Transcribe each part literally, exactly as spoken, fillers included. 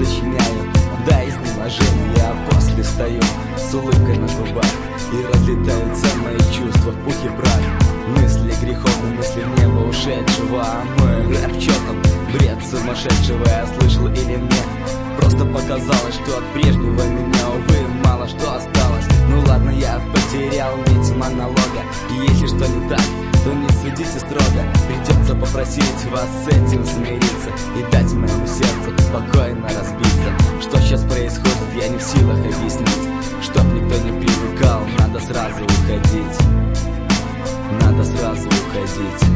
сочиняю до изнеможения, а после стою с улыбкой на губах, и разлетаются мои чувства в пух и прах. Мысли греховные, мысли в небо ушедшего, а мой рэп чё там, бред сумасшедшего. Я слышал или мне просто показалось, что от прежнего меня, увы, мало что осталось. Ну ладно, я потерял нить монолога, и если что не так, то не судите строго. Придется попросить вас с этим смириться и дать моему сердцу спокойно разбиться. Что сейчас происходит, я не в силах объяснить. Чтоб никто не привыкал, надо сразу уходить. Надо сразу уходить.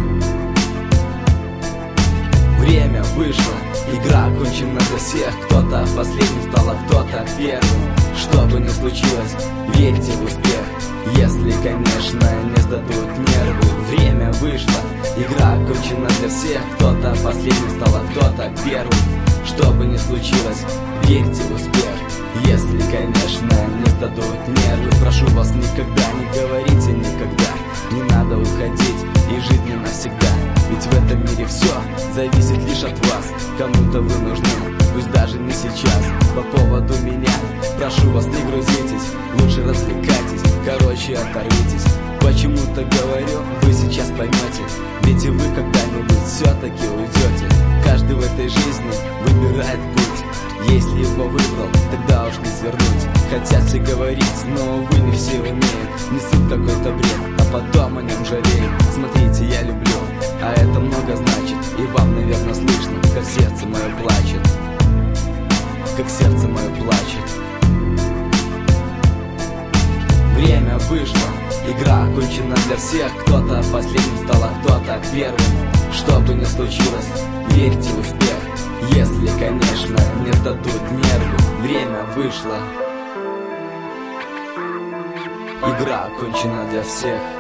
Время вышло, игра окончена для всех. Кто-то последним стал, а кто-то первым. Что бы ни случилось, верьте в успех, если, конечно, не сдадут нервы. Время вышло, игра окончена для всех. Кто-то последним стал, а кто-то первым. Что бы ни случилось, верьте в успех, если, конечно, не сдадут нервы. Прошу вас, никогда не говорите никогда. Не надо уходить из жизни навсегда, ведь в этом мире все зависит лишь от вас. Кому-то вы нужны, пусть даже не сейчас. По поводу меня прошу вас, не грузитесь, лучше развлекайтесь, короче оторвитесь. Почему-то говорю, вы сейчас поймете, ведь и вы когда-нибудь все-таки уйдете. Каждый в этой жизни выбирает путь, если его выбрал, тогда уж не свернуть. Хотят все говорить, но увы, не все умеют, несут какой-то бред, а потом о нем жалеют. Смотрите, я люблю, а это много значит, и вам, наверное, слышно, как сердце мое плачет, как сердце мое плачет. Время вышло, игра окончена для всех. Кто-то последним стал, а кто-то первым. Что бы ни случилось, верьте в успех, если, конечно, не сдадут нервы. Время вышло, игра окончена для всех.